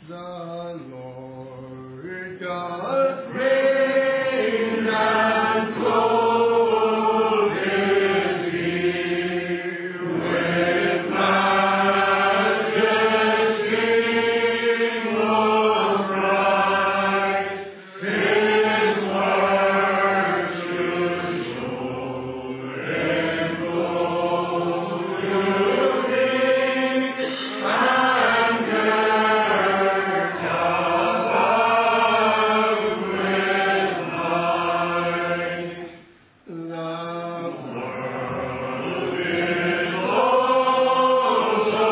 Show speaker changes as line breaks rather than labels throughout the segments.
The Lord doth reign and clothe his ear with majesty most bright. His works should show and go to thee, and gird about with might. The world is also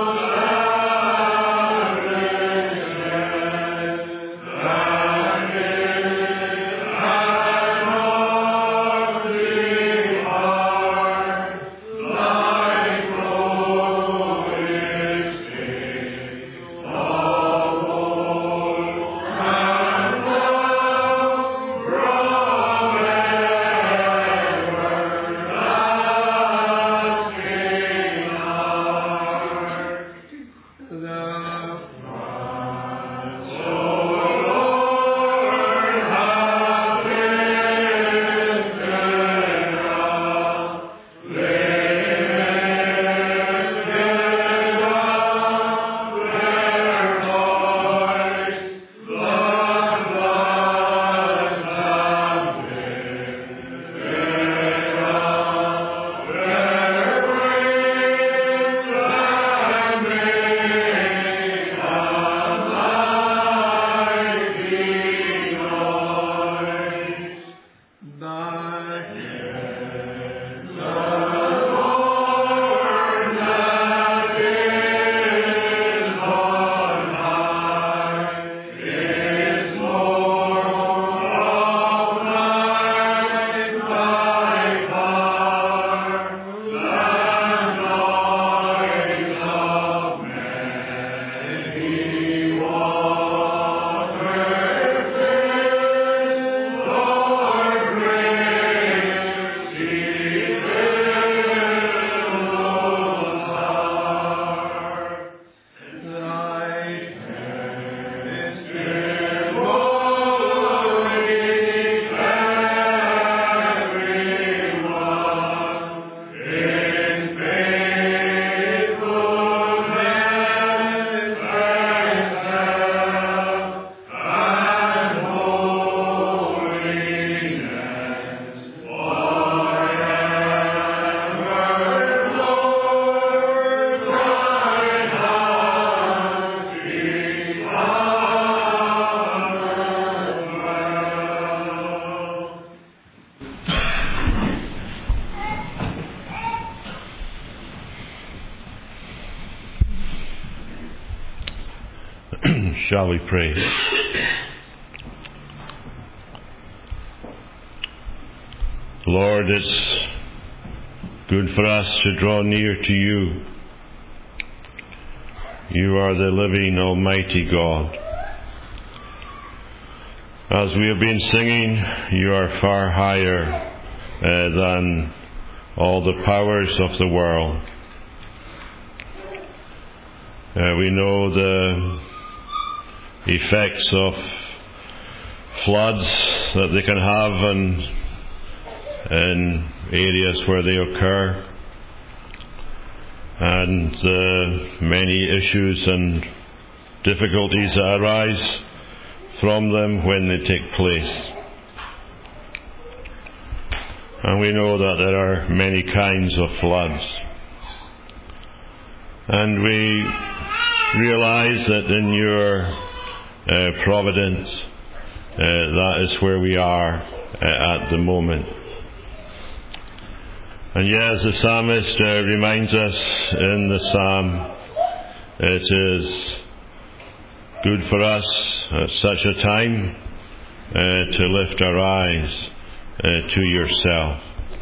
Shall we pray? Lord, it's good for us to draw near to you. You are the living Almighty God. As we have been singing, you are far higher than all the powers of the world. We know the effects of floods that they can have in areas where they occur, and the many issues and difficulties that arise from them when they take place. And we know that there are many kinds of floods. And we realize that in your providence, that is where we are at the moment. And yet, as the psalmist reminds us in the psalm, it is good for us at such a time to lift our eyes to yourself.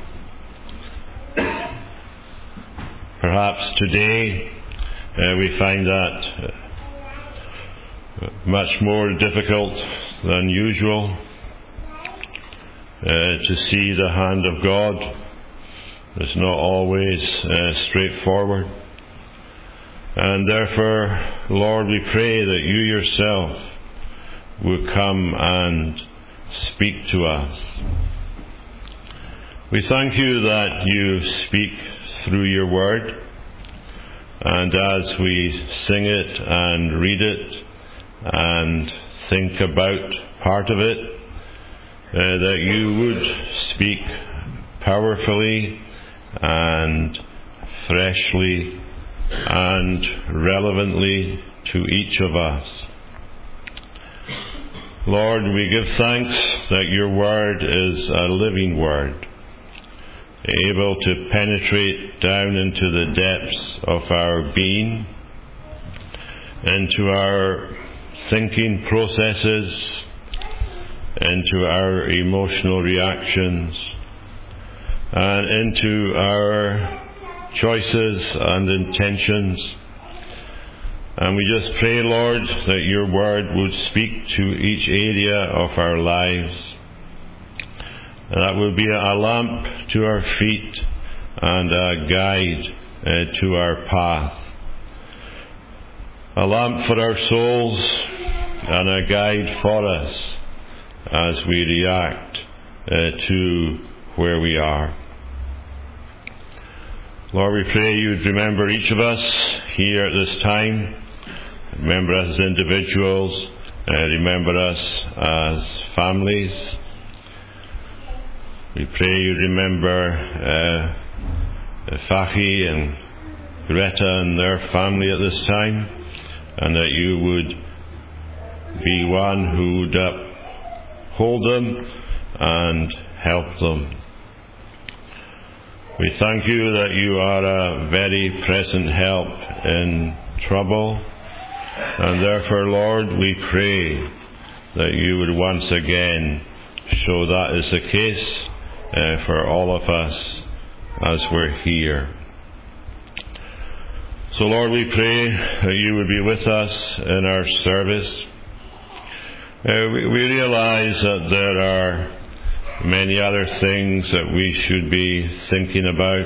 Perhaps today we find that much more difficult than usual to see the hand of God. It's not always straightforward. And therefore, Lord, we pray that you yourself would come and speak to us. We thank you that you speak through your word, and as we sing it and read it and think about part of it, that you would speak powerfully and freshly and relevantly to each of us. Lord, we give thanks that your word is a living word, able to penetrate down into the depths of our being, into our thinking processes, into our emotional reactions, and into our choices and intentions. And we just pray, Lord, that your word would speak to each area of our lives. And that would be a lamp to our feet and a guide to our path. A lamp for our souls and a guide for us as we react to where we are. Lord, we pray you'd remember each of us here at this time. Remember us as individuals. Remember us as families. We pray you'd remember Fachi and Greta and their family at this time, and that you would be one who would hold them and help them. We thank you that you are a very present help in trouble, and therefore, Lord, we pray that you would once again show that is the case for all of us as we're here. So, Lord, we pray that you would be with us in our service. We realize that there are many other things that we should be thinking about,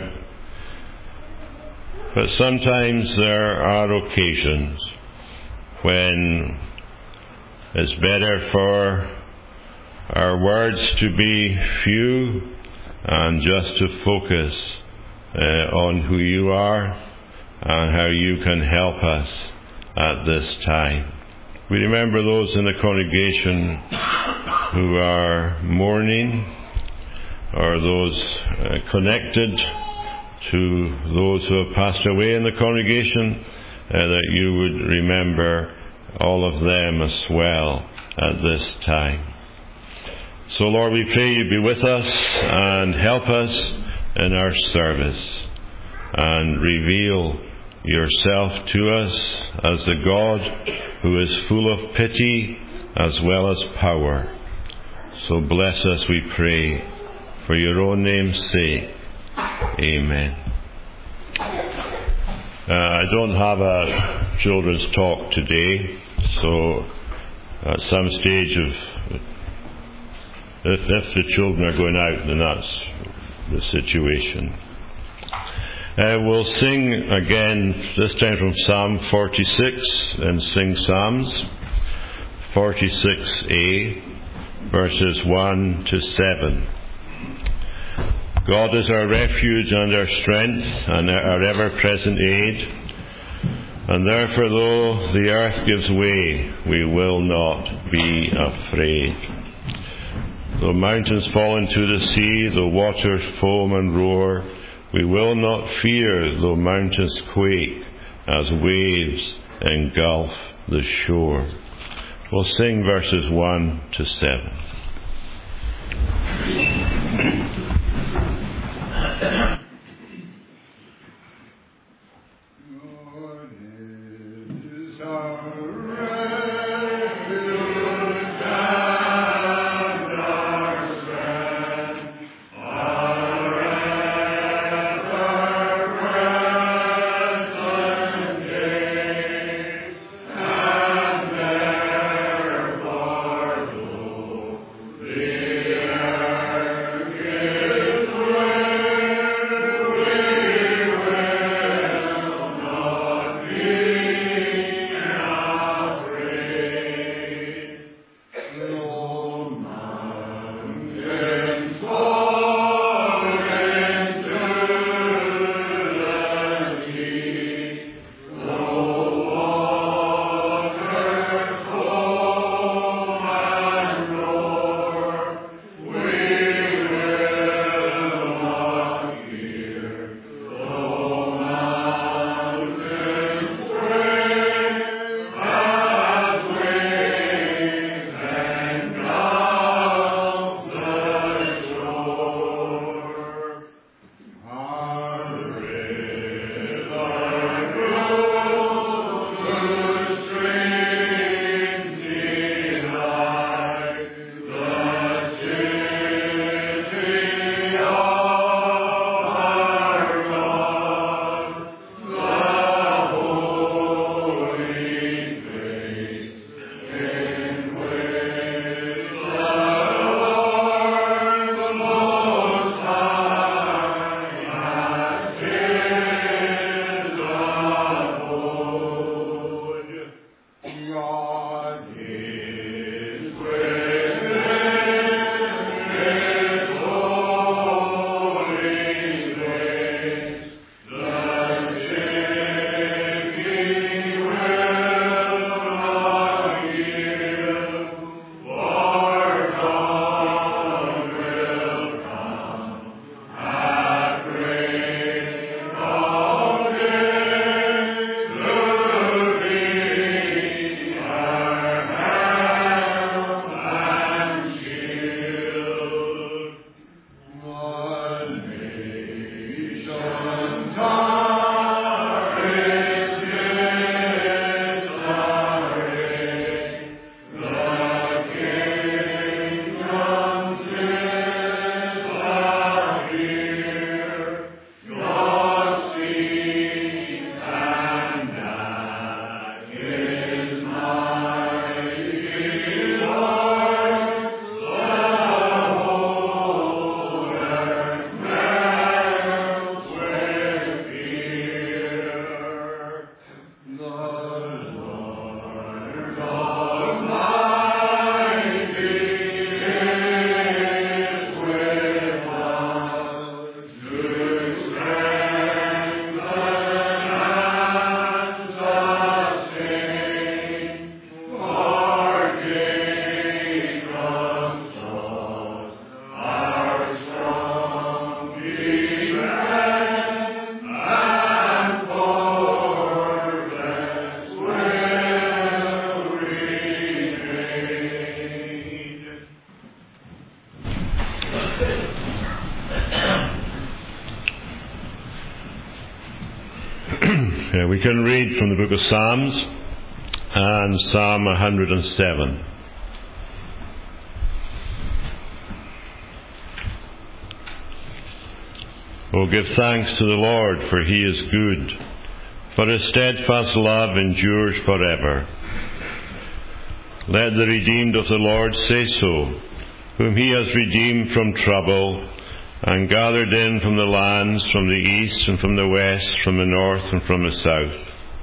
but sometimes there are occasions when it's better for our words to be few and just to focus on who you are and how you can help us at this time. We remember those in the congregation who are mourning, or those connected to those who have passed away in the congregation, that you would remember all of them as well at this time. So, Lord, we pray you be with us and help us in our service, and reveal yourself to us as the God who is full of pity as well as power. So bless us, we pray, for your own name's sake. Amen. I don't have a children's talk today, so at some stage if the children are going out, then that's the situation. We'll sing again, this time from Psalm 46, and sing Psalms 46a, verses 1 to 7. God is our refuge and our strength and our ever-present aid, and therefore though the earth gives way, we will not be afraid. Though mountains fall into the sea, though waters foam and roar, we will not fear though mountains quake as waves engulf the shore. We'll sing verses 1 to 7.
God is within His holy place. The sick He will not heal, for God will come at break of day to be our help and shield. The nations are His disarray, the kingdoms disappear. God sees, and at His mighty voice, the whole earth melts with fear. The Lord Almighty is with us, to strengthen and sustain. For Jacob's sons are strong defense, and fortress will remain.
We can read from the book of Psalms and Psalm 107. Oh, give thanks to the Lord, for He is good, for His steadfast love endures forever. Let the redeemed of the Lord say so, whom He has redeemed from trouble, and gathered in from the lands, from the east and from the west, from the north and from the south.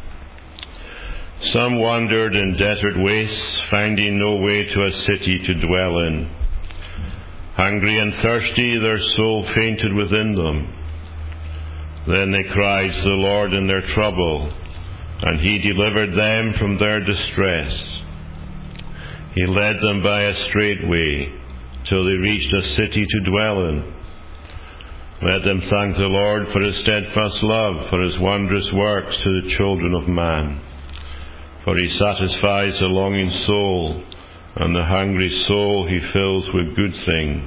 Some wandered in desert wastes, finding no way to a city to dwell in. Hungry and thirsty, their soul fainted within them. Then they cried to the Lord in their trouble, and He delivered them from their distress. He led them by a straight way, till they reached a city to dwell in. Let them thank the Lord for His steadfast love, for His wondrous works to the children of man. For He satisfies the longing soul, and the hungry soul He fills with good things.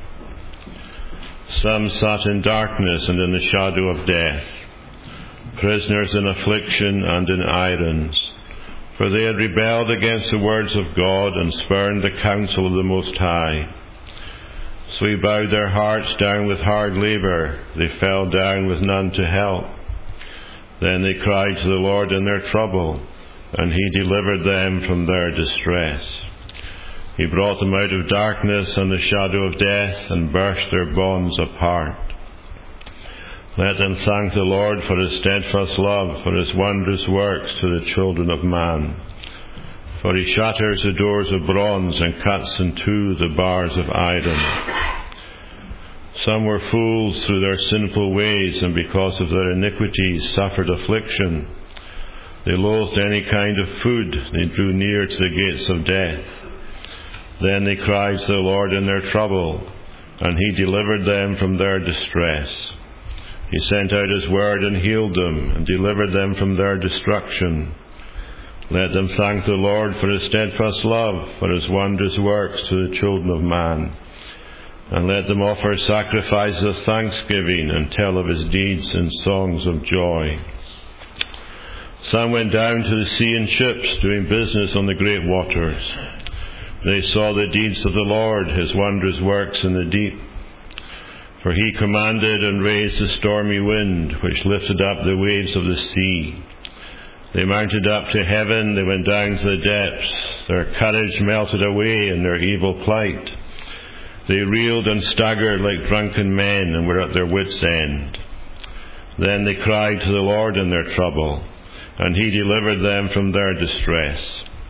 Some sat in darkness and in the shadow of death, prisoners in affliction and in irons, for they had rebelled against the words of God and spurned the counsel of the Most High. So He bowed their hearts down with hard labour, they fell down with none to help. Then they cried to the Lord in their trouble, and He delivered them from their distress. He brought them out of darkness and the shadow of death, and burst their bonds apart. Let them thank the Lord for His steadfast love, for His wondrous works to the children of man. For He shatters the doors of bronze and cuts in two the bars of iron. Some were fools through their sinful ways, and because of their iniquities suffered affliction. They loathed any kind of food, they drew near to the gates of death. Then they cried to the Lord in their trouble, and He delivered them from their distress. He sent out His word and healed them, and delivered them from their destruction. Let them thank the Lord for His steadfast love, for His wondrous works to the children of man. And let them offer sacrifices of thanksgiving, and tell of His deeds in songs of joy. Some went down to the sea in ships, doing business on the great waters. They saw the deeds of the Lord, His wondrous works in the deep. For He commanded and raised the stormy wind, which lifted up the waves of the sea. They mounted up to heaven, they went down to the depths. Their courage melted away in their evil plight. They reeled and staggered like drunken men, and were at their wits' end. Then they cried to the Lord in their trouble, and He delivered them from their distress.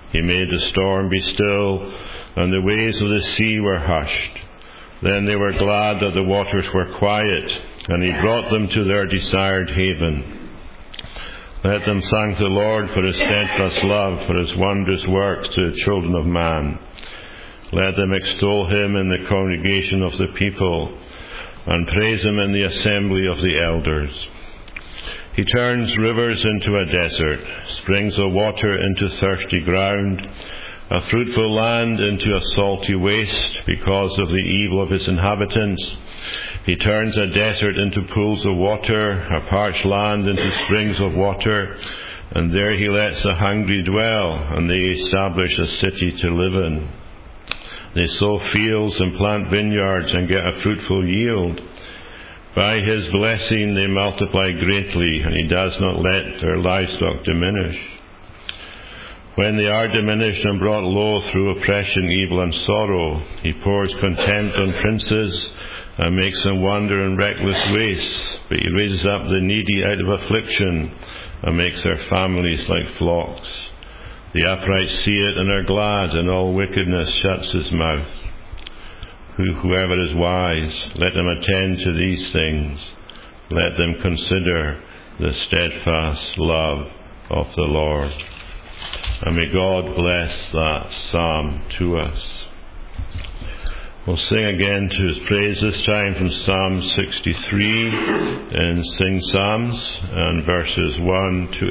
He made the storm be still, and the waves of the sea were hushed. Then they were glad that the waters were quiet, and he brought them to their desired haven. Let them thank the Lord for his steadfast love, for his wondrous works to the children of man. Let them extol him in the congregation of the people, and praise him in the assembly of the elders. He turns rivers into a desert, springs of water into thirsty ground, a fruitful land into a salty waste because of the evil of its inhabitants. He turns a desert into pools of water, a parched land into springs of water, and there he lets the hungry dwell, and they establish a city to live in. They sow fields and plant vineyards and get a fruitful yield. By his blessing they multiply greatly, and he does not let their livestock diminish. When they are diminished and brought low through oppression, evil, and sorrow, he pours contempt on princes and makes them wander in reckless wastes. But he raises up the needy out of affliction and makes their families like flocks. The upright see it and are glad, and all wickedness shuts his mouth. Whoever is wise, let them attend to these things. Let them consider the steadfast love of the Lord. And may God bless that psalm to us. We'll sing again to his praise, this time from Psalm 63 in Sing Psalms, and verses 1 to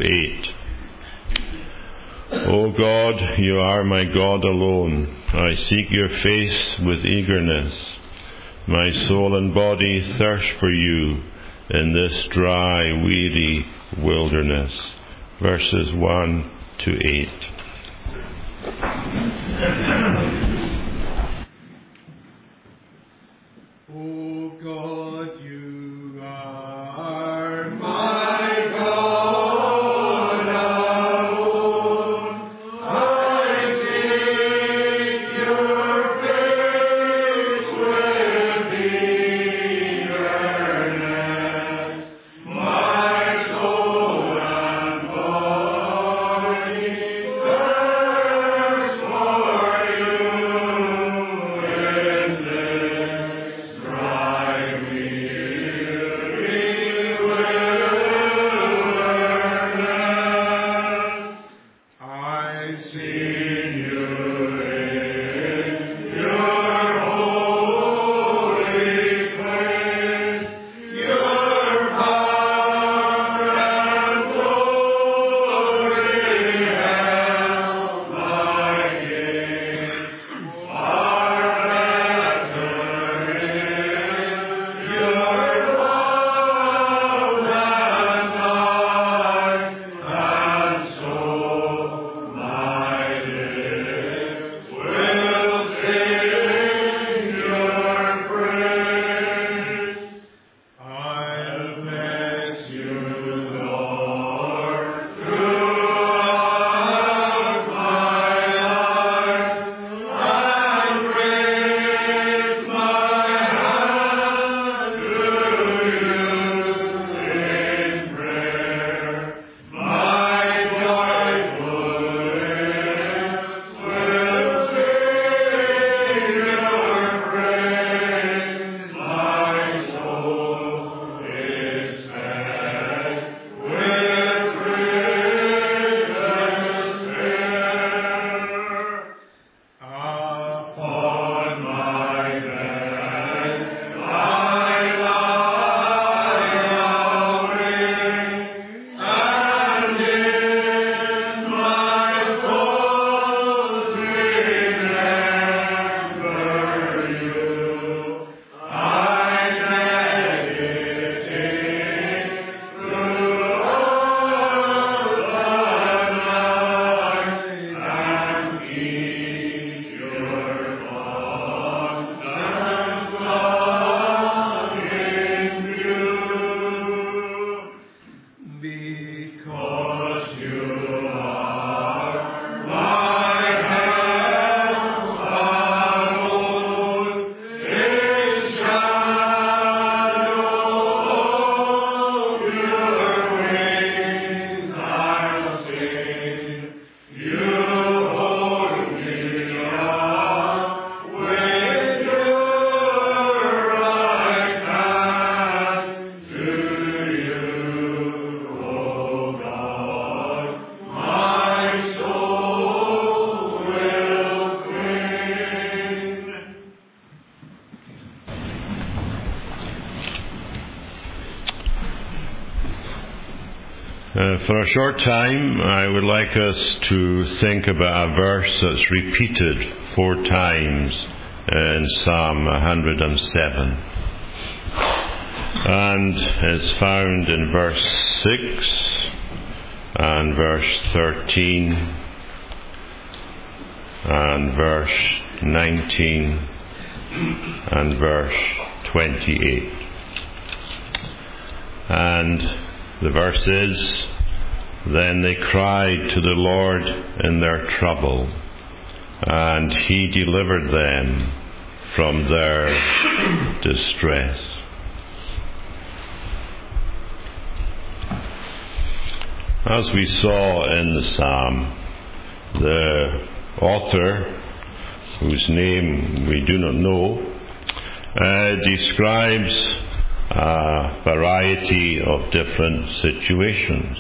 8. O God, you are my God alone. I seek your face with eagerness. My soul and body thirst for you in this dry, weary wilderness. Verses 1 to 8.
O God, you are my God alone. I seek your face with eagerness. My soul and body
For a short time, I would like us to think about a verse that's repeated 4 times in Psalm 107. And is found in verse 6 and verse 13 and verse 19 and verse 28. And the verse is, "Then they cried to the Lord in their trouble, and He delivered them from their distress." As we saw in the psalm, the author, whose name we do not know, describes a variety of different situations.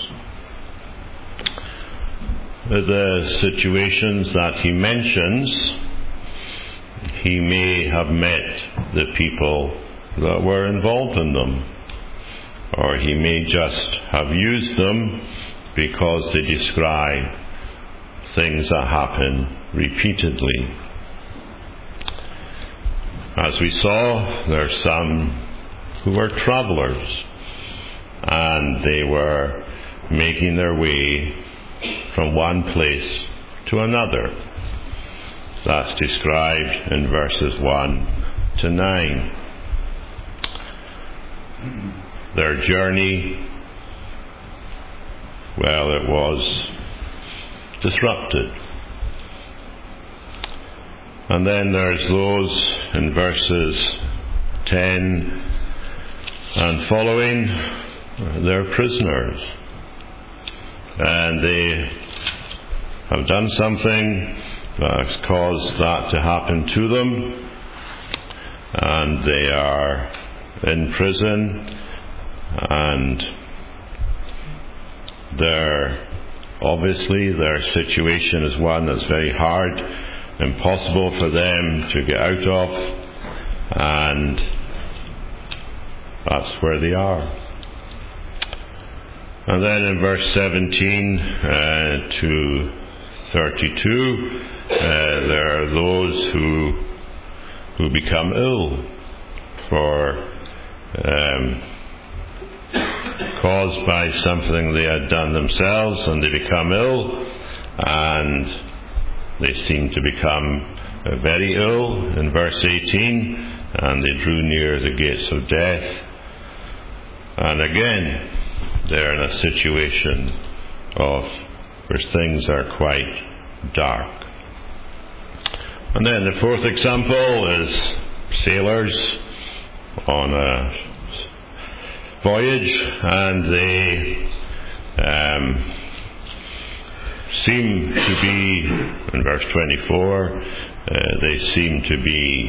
The situations that he mentions, he may have met the people that were involved in them, or he may just have used them because they describe things that happen repeatedly. As we saw, there are some who were travelers, and they were making their way from one place to another. That's described in verses 1 to 9. Their journey, well, it was disrupted. And then there's those in verses 10 and following, they're prisoners, and they have done something that's caused that to happen to them, and they are in prison, and obviously their situation is one that's very hard, impossible for them to get out of, and that's where they are. And then in verse 17 to 32, there are those who become ill caused by something they had done themselves, and they become ill, and they seem to become very ill in verse 18, and they drew near the gates of death. And again, they're in a situation where things are quite dark. And then the 4th example is sailors on a voyage, and they seem to be, in verse 24, they seem to be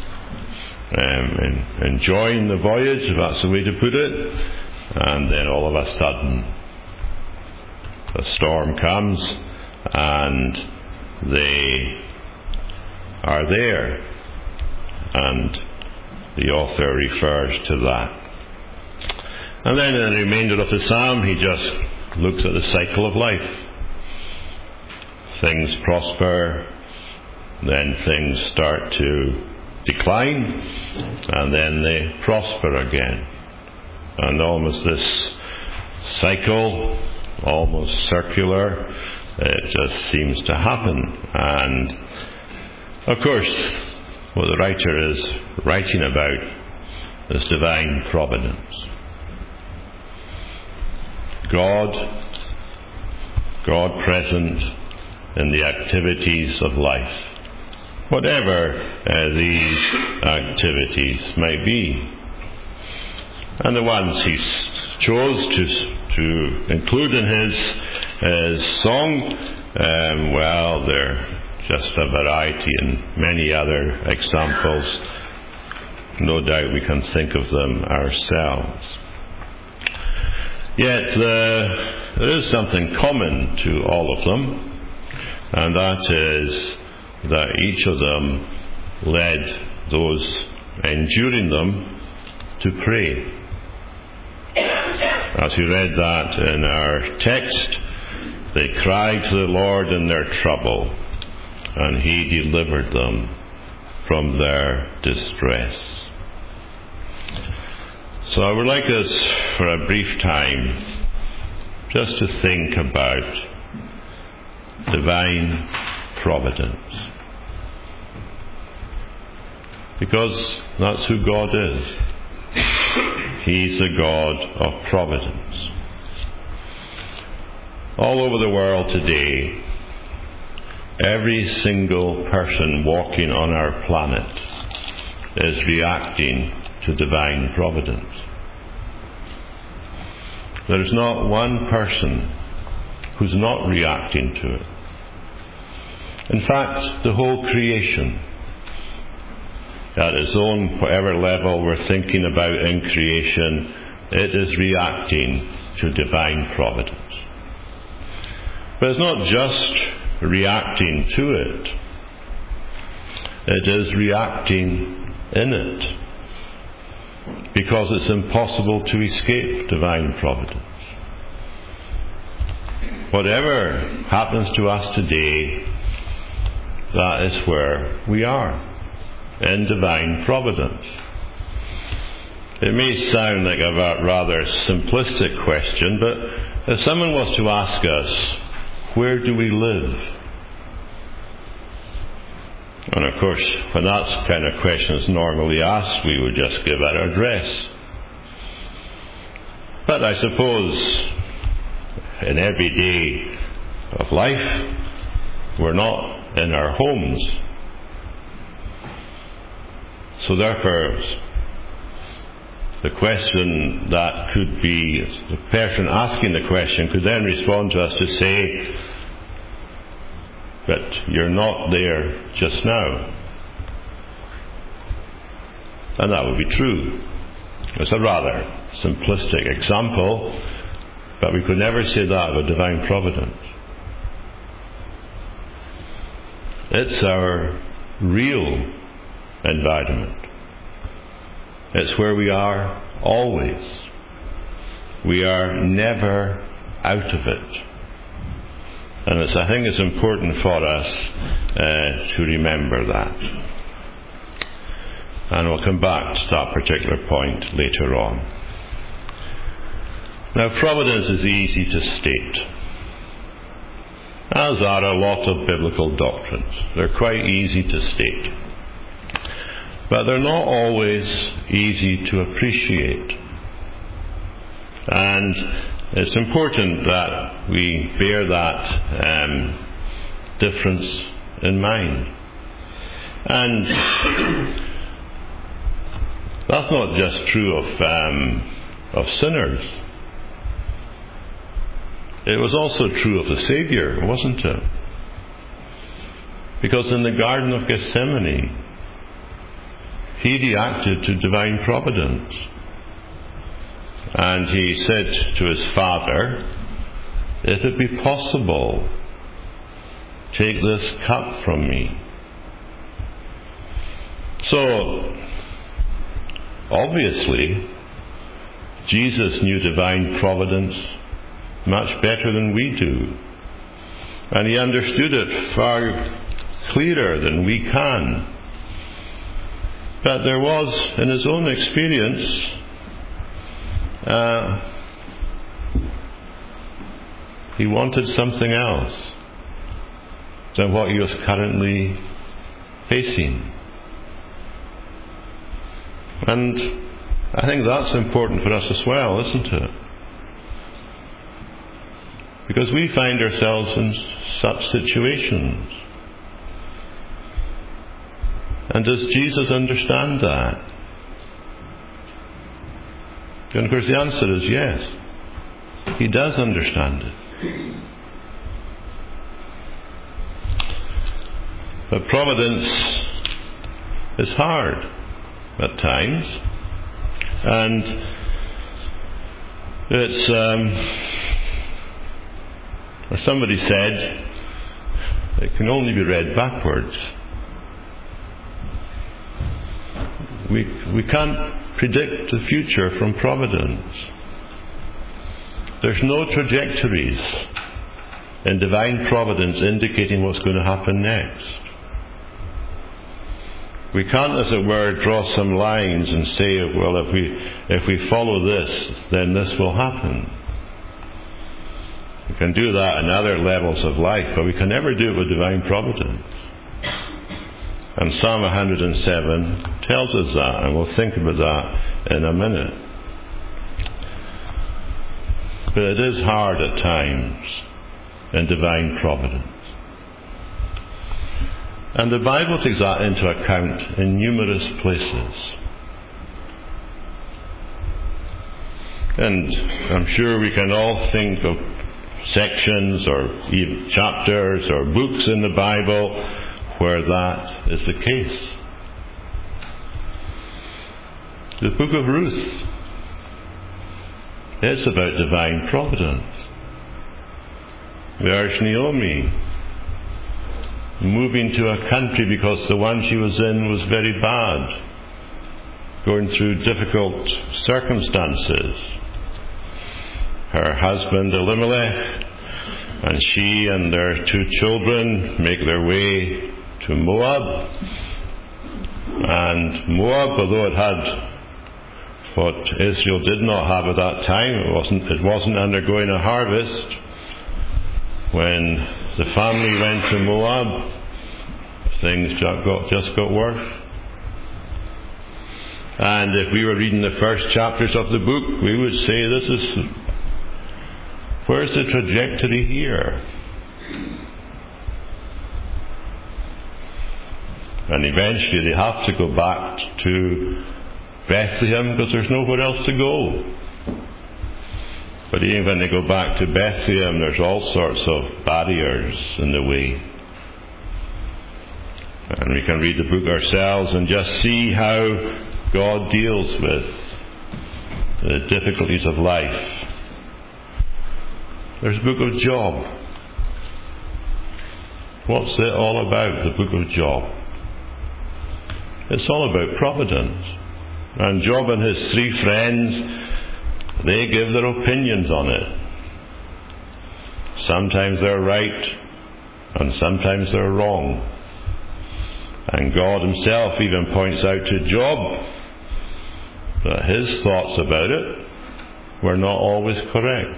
enjoying the voyage, if that's the way to put it, and then all of a sudden a storm comes and they are there, and the author refers to that. And then in the remainder of the psalm, he just looks at the cycle of life. Things prosper, then things start to decline, and then they prosper again. And almost this cycle, almost circular, it just seems to happen. And of course, what the writer is writing about is divine providence. God present in the activities of life, whatever these activities might be. And the ones he chose to include in his song, well, they're just a variety and many other examples. No doubt we can think of them ourselves. Yet there is something common to all of them, and that is that each of them led those enduring them to pray. As we read that in our text, they cried to the Lord in their trouble, and He delivered them from their distress. So I would like us, for a brief time, just to think about divine providence. Because that's who God is. He's a God of providence. All over the world today, every single person walking on our planet is reacting to divine providence. There is not one person who's not reacting to it. In fact, the whole creation, at its own whatever level we're thinking about in creation, it is reacting to divine providence. But it's not just reacting to it. It is reacting in it, because it's impossible to escape divine providence. Whatever happens to us today, that is where we are, in divine providence. It may sound like a rather simplistic question, but if someone was to ask us, where do we live? And of course, when that kind of question is normally asked, we would just give our address. But I suppose in every day of life, we're not in our homes. So therefore, the question that could be, the person asking the question could then respond to us to say, but you're not there just now. And that would be true. It's a rather simplistic example, but we could never say that about divine providence. It's our real environment. It's where we are always. We are never out of it. And I think it's important for us to remember that. And we'll come back to that particular point later on. Now, providence is easy to state, as are a lot of biblical doctrines. They're quite easy to state. But they're not always easy to appreciate. And it's important that we bear that difference in mind. And that's not just true of sinners. It was also true of the Saviour, wasn't it? Because in the Garden of Gethsemane, He reacted to divine providence. And He said to His Father, if it be possible, take this cup from me. So, obviously, Jesus knew divine providence much better than we do. And He understood it far clearer than we can. But there was, in His own experience, He wanted something else than what He was currently facing. And I think that's important for us as well, isn't it? Because we find ourselves in such situations. And does Jesus understand that? And of course the answer is yes. He does understand it. But providence is hard at times. And it's, as somebody said, it can only be read backwards. We can't predict the future from providence. there's no trajectories in divine providence indicating what's going to happen next. We can't, as it were, draw some lines and say, well, if we follow this, then this will happen. We can do that in other levels of life, but we can never do it with divine providence. And Psalm 107 tells us that, and we'll think about that in a minute. But it is hard at times in divine providence. And the Bible takes that into account in numerous places. And I'm sure we can all think of sections or even chapters or books in the Bible where that is the case. The book of Ruth, it's about divine providence. There's Naomi moving to a country because the one she was in was very bad, going through difficult circumstances. Her husband Elimelech and she and their 2 children make their way to Moab. And Moab, although it had what Israel did not have at that time, it wasn't undergoing a harvest. When the family went to Moab, things just got worse. And if we were reading the first chapters of the book, we would say, where's the trajectory here? And eventually they have to go back to Bethlehem because there's nowhere else to go. But even when they go back to Bethlehem, there's all sorts of barriers in the way. And we can read the book ourselves and just see how God deals with the difficulties of life. There's the book of Job. What's it all about, the book of Job? It's all about providence. And Job and his 3 friends, they give their opinions on it. Sometimes they're right, and sometimes they're wrong. And God himself even points out to Job that his thoughts about it were not always correct.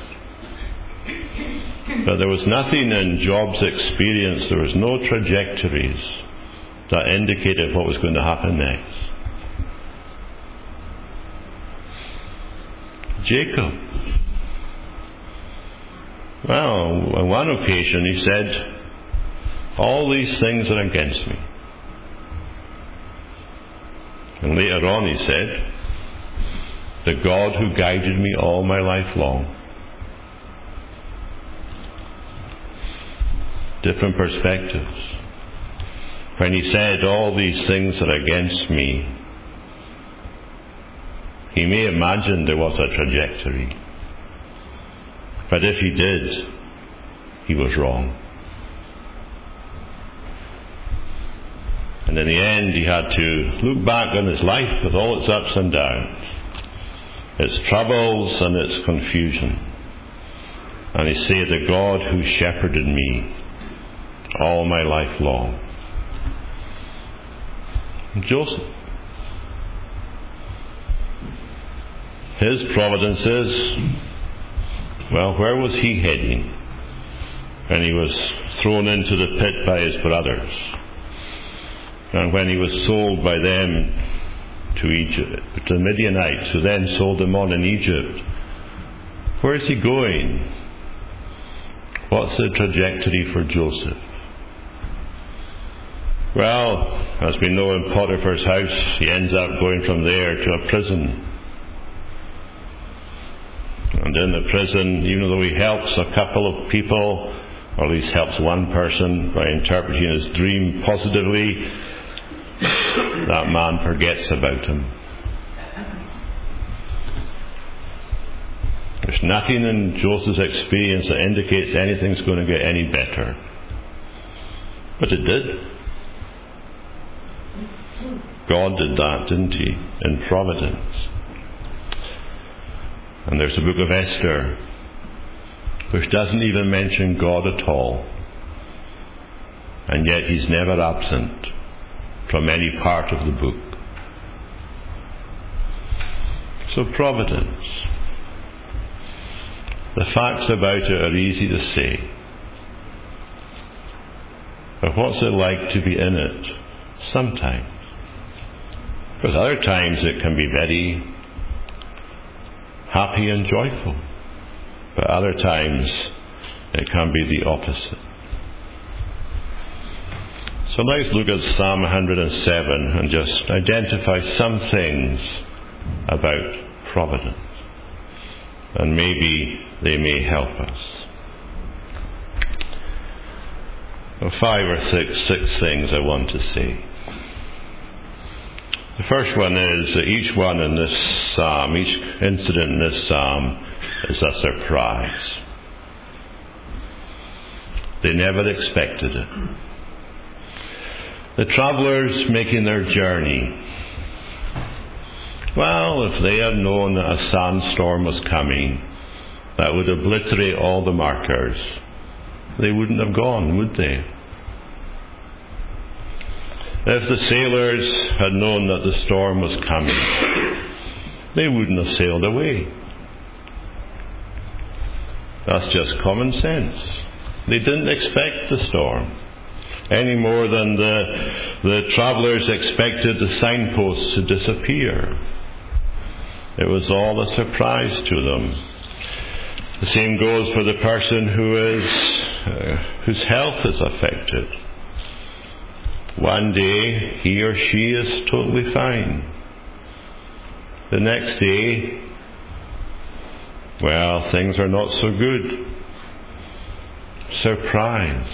But there was nothing in Job's experience, there was no trajectories that indicated what was going to happen next. Jacob. Well, on one occasion he said, all these things are against me. And later on he said, the God who guided me all my life long. Different perspectives. When he said, all these things are against me, he may imagine there was a trajectory. But if he did, he was wrong. And in the end, he had to look back on his life with all its ups and downs, its troubles and its confusion. And he said, the God who shepherded me all my life long. Joseph. His providence is, well, where was he heading? And he was thrown into the pit by his brothers. And when he was sold by them to Egypt, to the Midianites, who then sold him on in Egypt, where is he going? What's the trajectory for Joseph? Well, as we know, in Potiphar's house, he ends up going from there to a prison. And in the prison, even though he helps a couple of people, or at least helps one person by interpreting his dream positively, that man forgets about him. There's nothing in Joseph's experience that indicates anything's going to get any better. But it did. God did that, didn't he? In providence. And there's the book of Esther. which doesn't even mention God at all. And yet he's never absent from any part of the book. So providence. The facts about it are easy to say. But what's it like to be in it? Sometimes. Because other times it can be very happy and joyful. But other times it can be the opposite. So let's look at Psalm 107 and just identify some things about providence. And maybe they may help us. Well, 5 or 6 things I want to say. The first one is that each one in this psalm, each incident in this psalm is a surprise. They never expected it. The travellers making their journey. Well, if they had known that a sandstorm was coming that would obliterate all the markers, they wouldn't have gone, would they? If the sailors had known that the storm was coming, they wouldn't have sailed away. That's just common sense. They didn't expect the storm, any more than the travellers expected the signposts to disappear. It was all a surprise to them. The same goes for the person whose health is affected. One day he or she is totally fine. The next day, well, things are not so good. Surprise.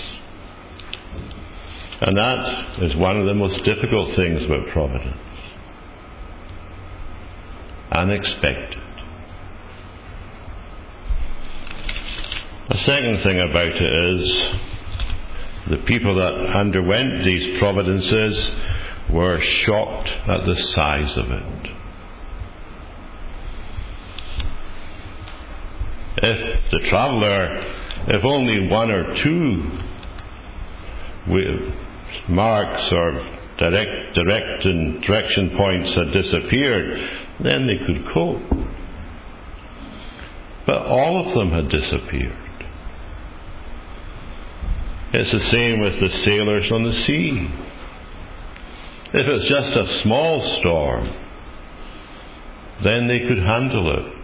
And that is one of the most difficult things about providence. Unexpected. The second thing about it is the people that underwent these providences were shocked at the size of it. If the traveller, if only one or two marks or direction points had disappeared, then they could cope. But all of them had disappeared. It's the same with the sailors on the sea. If it's just a small storm, then they could handle it.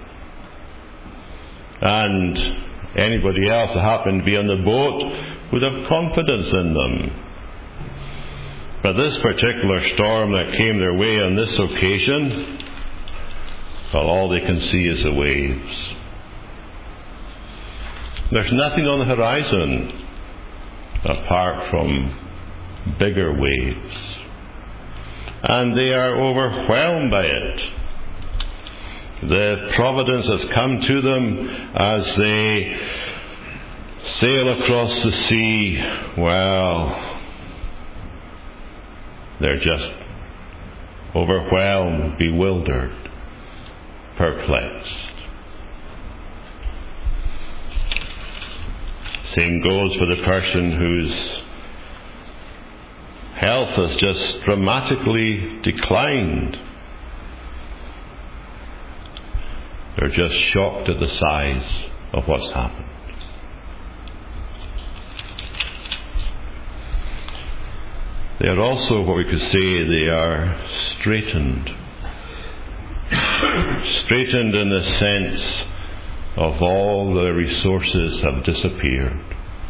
And anybody else that happened to be on the boat would have confidence in them. But this particular storm that came their way on this occasion, well, all they can see is the waves. There's nothing on the horizon apart from bigger waves. And they are overwhelmed by it. The providence has come to them as they sail across the sea. Well, they're just overwhelmed, bewildered, perplexed. Same goes for the person whose health has just dramatically declined. They're just shocked at the size of what's happened. They are also, what we could say, they are straitened. Straitened in the sense of all the resources have disappeared.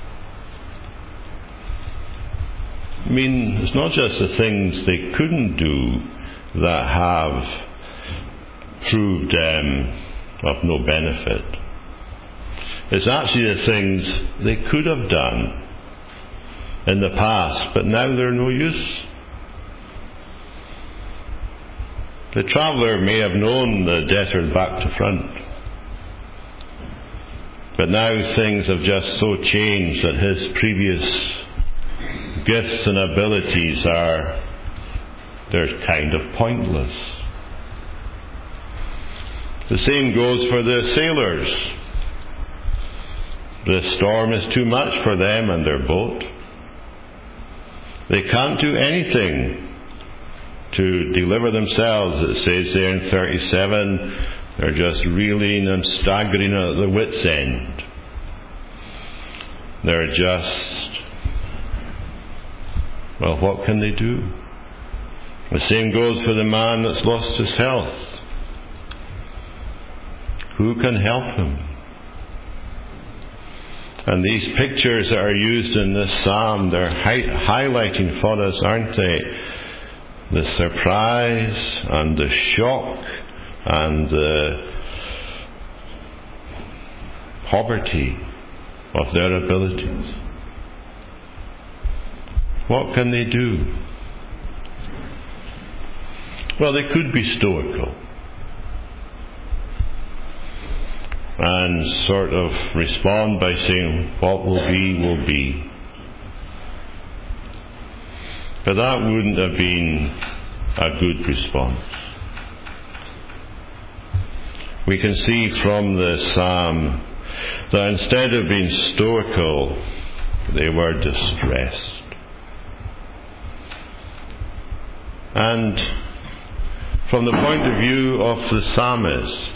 I mean, it's not just the things they couldn't do that have proved of no benefit. It's actually the things they could have done in the past, but now they're no use. The traveller may have known the debtor back to front, but now things have just so changed that his previous gifts and abilities they're kind of pointless. The same goes for the sailors. The storm is too much for them and their boat. They can't do anything to deliver themselves. It says there in 37, they're just reeling and staggering at the wit's end. They're just, well, what can they do? The same goes for the man that's lost his health. Who can help him? And these pictures that are used in this psalm, they're highlighting for us, aren't they? The surprise and the shock and the poverty of their abilities. What can they do? Well, they could be stoical and sort of respond by saying, what will be, will be. But that wouldn't have been a good response. We can see from the psalm that instead of being stoical, they were distressed. And from the point of view of the psalmist,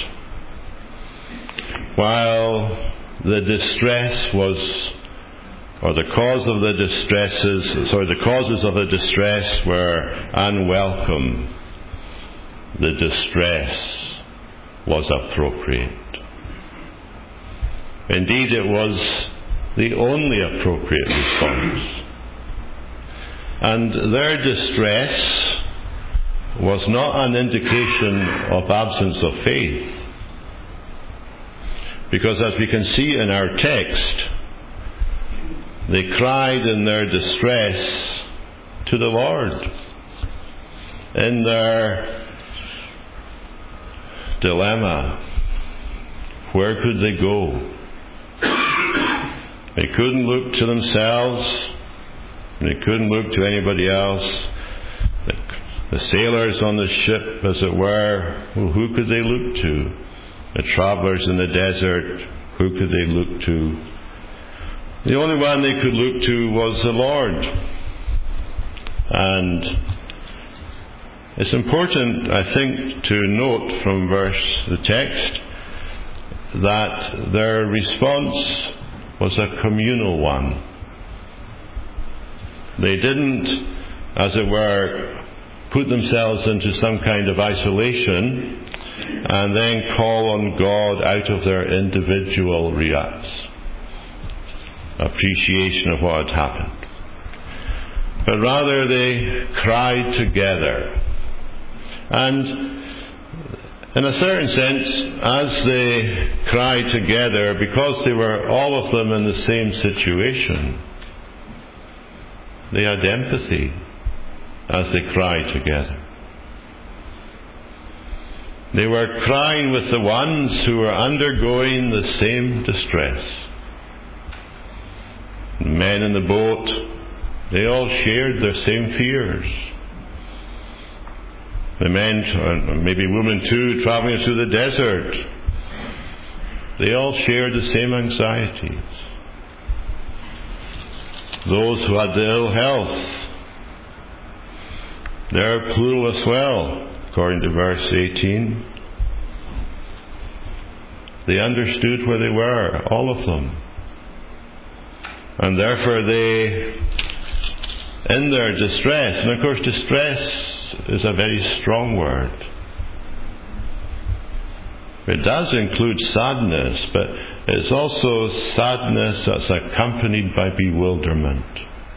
while the distress was, or the causes of the distress were unwelcome, the distress was appropriate. Indeed, it was the only appropriate response. And their distress was not an indication of absence of faith. Because as we can see in our text, they cried in their distress to the Lord. In their dilemma, where could they go? They couldn't look to themselves. They couldn't look to anybody else. The sailors on the ship, as it were, well, who could they look to? The travellers in the desert, who could they look to? The only one they could look to was the Lord. And it's important, I think, to note from the text, that their response was a communal one. They didn't, as it were, put themselves into some kind of isolation and then call on God out of their individual appreciation of what had happened. But rather they cried together. And in a certain sense, as they cried together, because they were all of them in the same situation, they had empathy as they cried together. They were crying with the ones who were undergoing the same distress. The men in the boat, they all shared their same fears. The men, maybe women too, travelling through the desert, they all shared the same anxieties. Those who had the ill health, they're plural as well, according to verse 18. They understood where they were, all of them. And therefore they, in their distress, and of course distress is a very strong word. It does include sadness, but it's also sadness that's accompanied by bewilderment.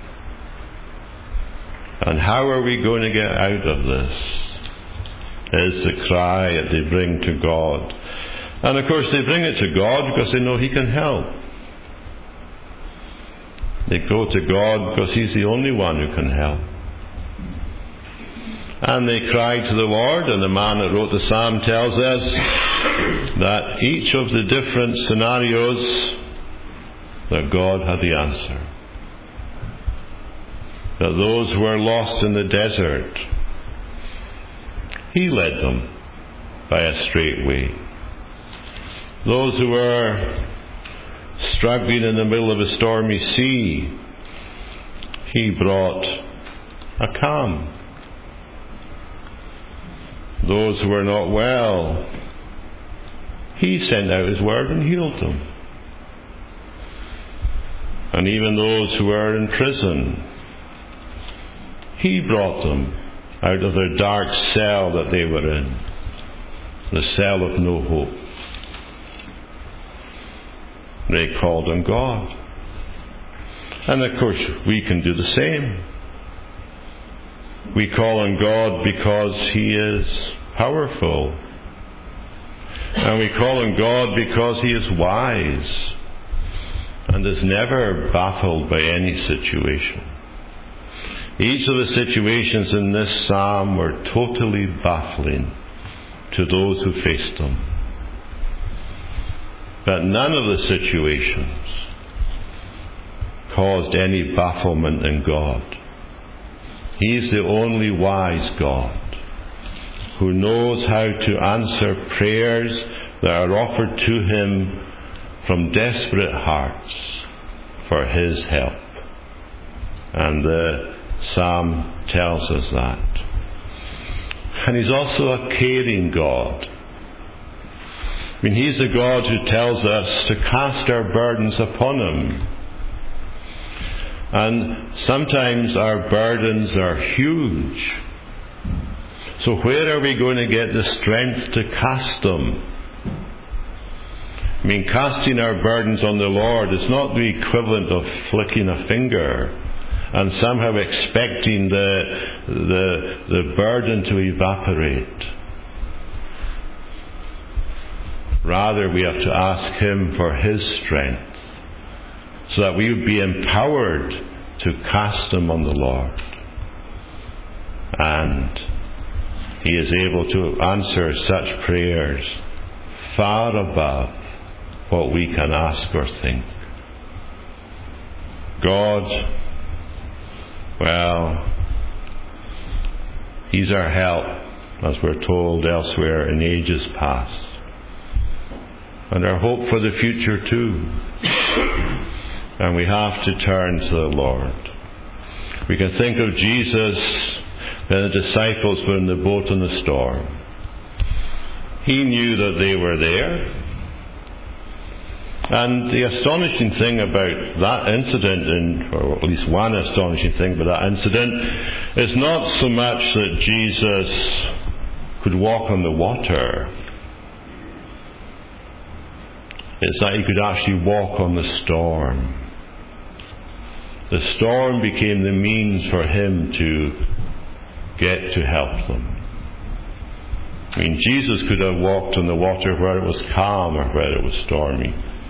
And how are we going to get out of this? Is the cry that they bring to God. And of course they bring it to God because they know He can help. They go to God because He's the only one who can help. And they cry to the Lord, and the man that wrote the psalm tells us that each of the different scenarios, that God had the answer. That those who were lost in the desert, He led them by a straight way. Those who were struggling in the middle of a stormy sea, He brought a calm. Those who were not well, He sent out His word and healed them. And even those who were in prison, He brought them out of their dark cell that they were in, the cell of no hope. They called on God. And of course, we can do the same. We call on God because He is powerful. And we call on God because He is wise and is never baffled by any situation. Each of the situations in this psalm were totally baffling to those who faced them. But none of the situations caused any bafflement in God. He is the only wise God who knows how to answer prayers that are offered to Him from desperate hearts for His help. And the psalm tells us that. And He's also a caring God. I mean, He's the God who tells us to cast our burdens upon Him. And sometimes our burdens are huge. So where are we going to get the strength to cast them? I mean, casting our burdens on the Lord is not the equivalent of flicking a finger and somehow expecting the burden to evaporate. Rather, we have to ask Him for His strength so that we would be empowered to cast them on the Lord. And He is able to answer such prayers far above what we can ask or think. God, well, He's our help, as we're told elsewhere in ages past. And our hope for the future too. And we have to turn to the Lord. We can think of Jesus when the disciples were in the boat in the storm. He knew that they were there. And the astonishing thing about that incident, or at least one astonishing thing about that incident, is not so much that Jesus could walk on the water. It's that He could actually walk on the storm. The storm became the means for Him to get to help them. I mean, Jesus could have walked on the water where it was calm or where it was stormy.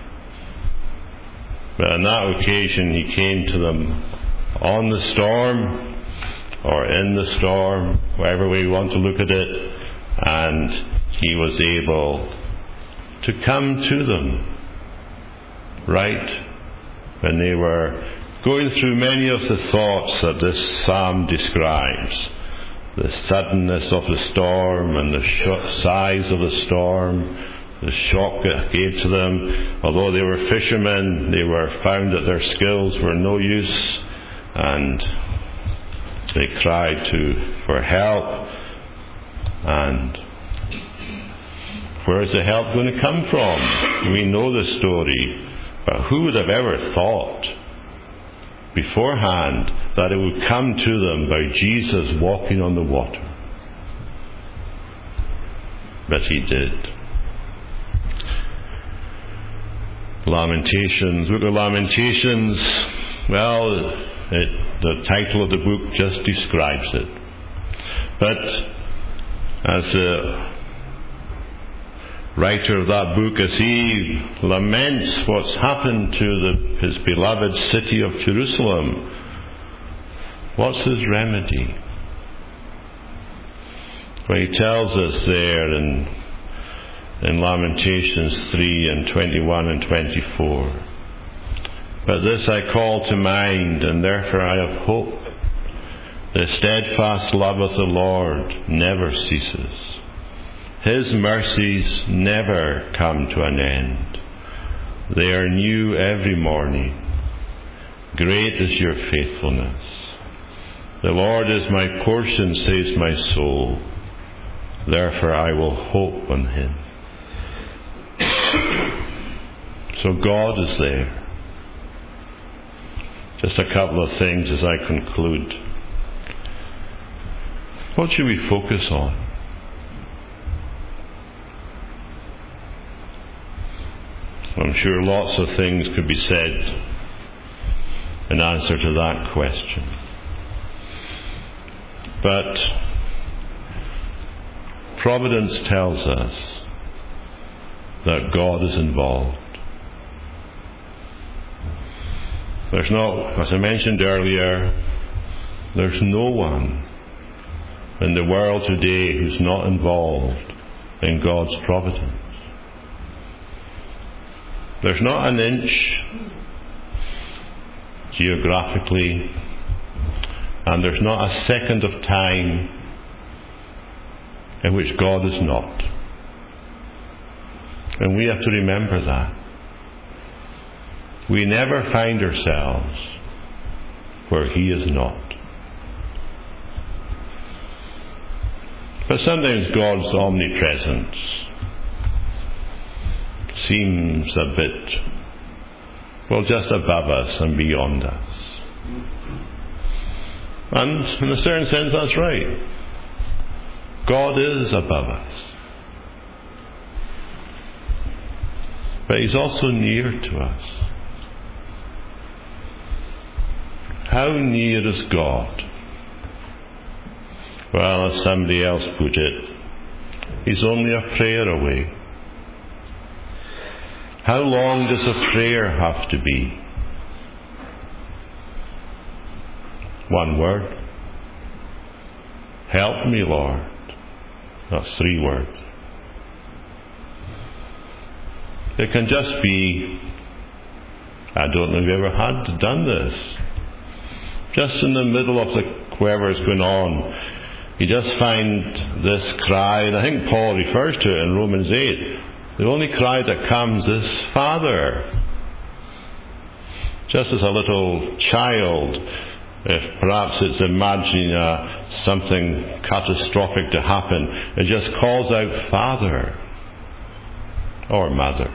But on that occasion, He came to them on the storm or in the storm, whatever way you want to look at it, and He was able to come to them right when they were going through many of the thoughts that this psalm describes. The suddenness of the storm and the size of the storm, the shock it gave to them. Although they were fishermen, they were found that their skills were no use, and they cried for help. And where is the help going to come from? We know the story, but who would have ever thought beforehand that it would come to them by Jesus walking on the water? But He did. Lamentations, Book of Lamentations, well, the title of the book just describes it. But as the writer of that book, as he laments what's happened to his beloved city of Jerusalem, what's his remedy? Well, he tells us there in Lamentations 3 and 21 and 24. But this I call to mind, and therefore I have hope. The steadfast love of the Lord never ceases. His mercies never come to an end. They are new every morning. Great is your faithfulness. The Lord is my portion, says my soul. Therefore I will hope on him. So God is there. Just a couple of things as I conclude. What should we focus on? I'm sure lots of things could be said in answer to that question. But Providence tells us that God is involved. There's not, as I mentioned earlier, there's no one in the world today who's not involved in God's providence. There's not an inch geographically, and there's not a second of time in which God is not. And we have to remember that. We never find ourselves where he is not. But sometimes God's omnipresence seems a bit, well, just above us and beyond us. And in a certain sense, that's right. God is above us. But he's also near to us. How near is God? Well, as somebody else put it, he's only a prayer away. How long does a prayer have to be? One word. Help me, Lord. That's 3 words. It can just be, I don't know if you ever had done this, just in the middle of whatever's going on, you just find this cry, and I think Paul refers to it in Romans 8. The only cry that comes is, Father. Just as a little child, if perhaps it's imagining something catastrophic to happen, it just calls out, Father or Mother.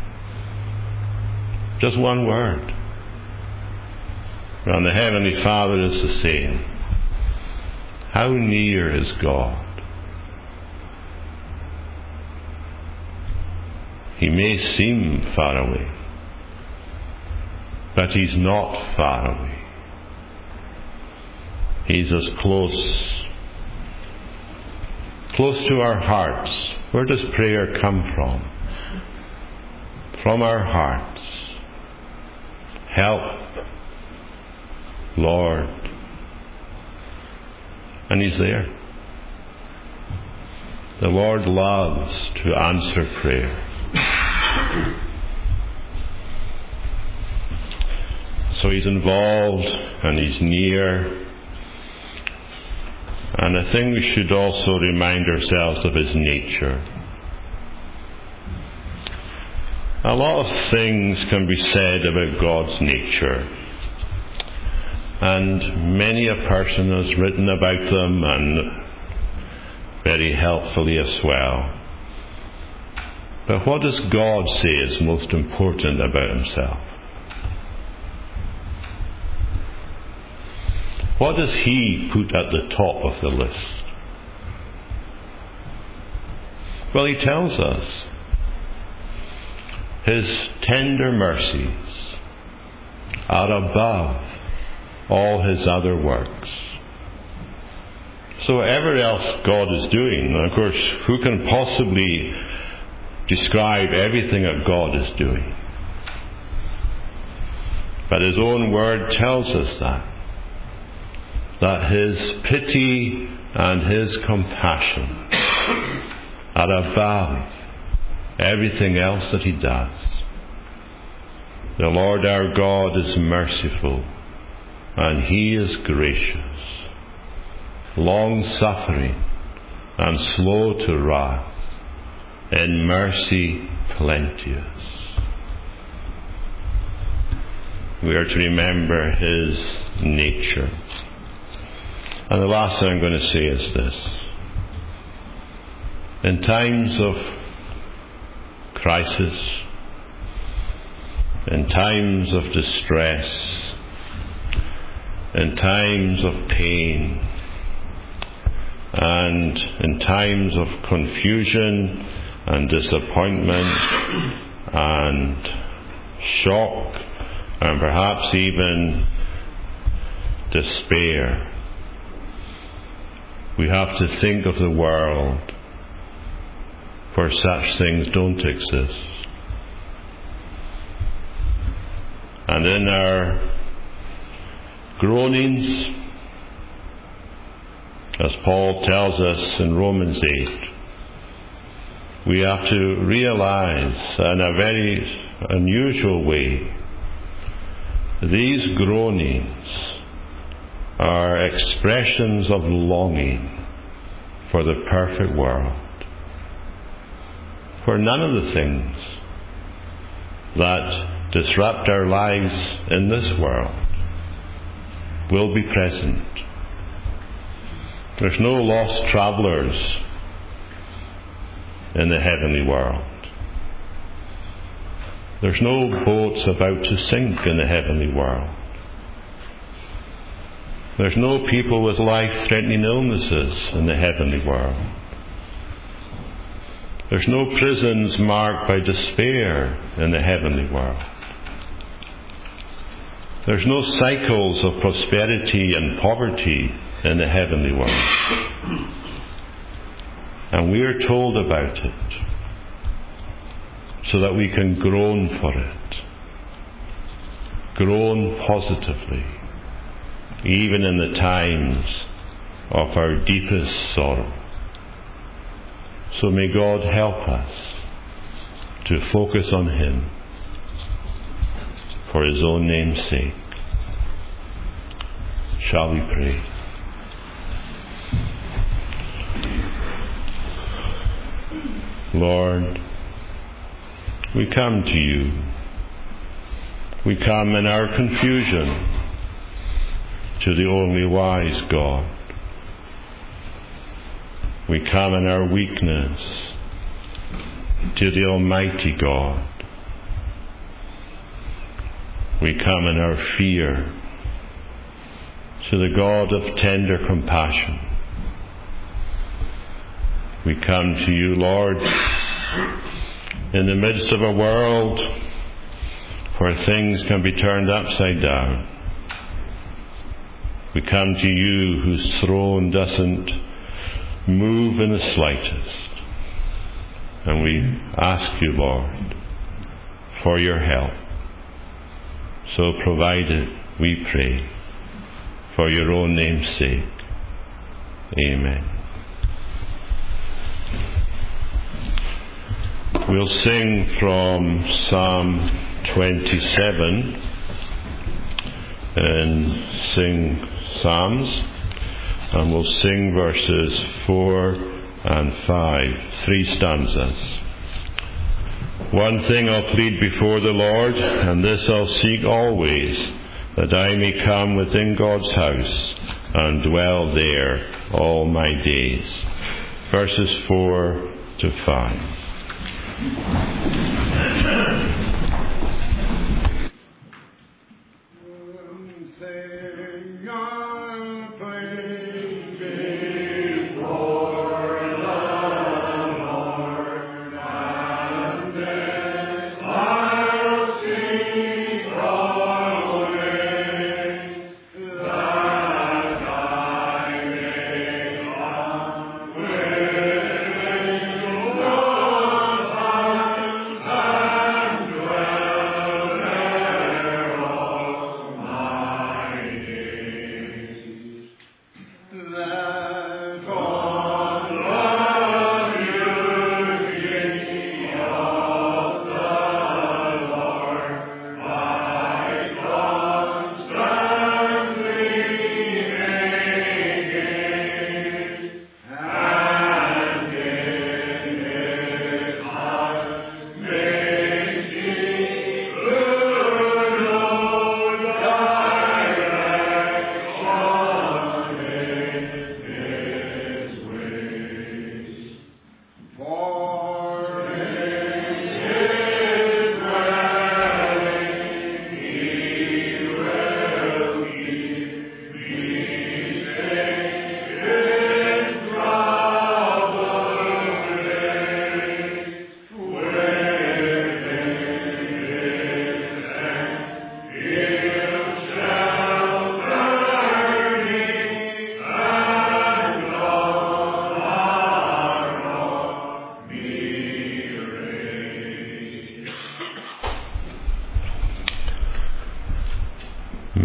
Just one word. And the Heavenly Father is the same. How near is God? He may seem far away, but he's not far away. He's as close to our hearts. Where does prayer come from? From our hearts. Help, Lord. And he's there. The Lord loves to answer prayer. So he's involved and he's near. And I think we should also remind ourselves of his nature. A lot of things can be said about God's nature. And many a person has written about them, and very helpfully as well. But what does God say is most important about himself? What does he put at the top of the list? Well, he tells us his tender mercies are above all his other works. So whatever else God is doing, and of course, who can possibly describe everything that God is doing? But his own word tells us that his pity and his compassion are above everything else that he does. The Lord our God is merciful, and he is gracious, long-suffering, and slow to wrath, in mercy plenteous. We are to remember His nature. And the last thing I'm going to say is this. In times of crisis, in times of distress, in times of pain, and in times of confusion and disappointment and shock and perhaps even despair, we have to think of the world where such things don't exist. And in our groanings, as Paul tells us in Romans 8, we have to realize in a very unusual way, these groanings are expressions of longing for the perfect world, where none of the things that disrupt our lives in this world will be present. There's no lost travellers in the heavenly world. There's no boats about to sink in the heavenly world. There's no people with life-threatening illnesses in the heavenly world. There's no prisons marked by despair in the heavenly world. There's no cycles of prosperity and poverty in the heavenly world. And we are told about it so that we can groan for it. Groan positively, even in the times of our deepest sorrow. So may God help us to focus on Him for His own name's sake. Shall we pray? Lord, we come to You. We come in our confusion to the only wise God. We come in our weakness to the Almighty God. We come in our fear to the God of tender compassion. We come to You, Lord, in the midst of a world where things can be turned upside down. We come to You whose throne doesn't move in the slightest. And we ask You, Lord, for Your help. So provide it, we pray, for Your own name's sake. Amen. We'll sing from Psalm 27 and sing Psalms, and we'll sing verses 4 and 5, 3 stanzas. One thing I'll plead before the Lord, and this I'll seek always, that I may come within God's house and dwell there all my days. Verses 4 to 5.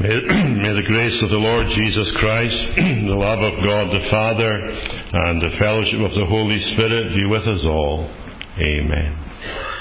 May the grace of the Lord Jesus Christ, the love of God the Father, and the fellowship of the Holy Spirit be with us all. Amen.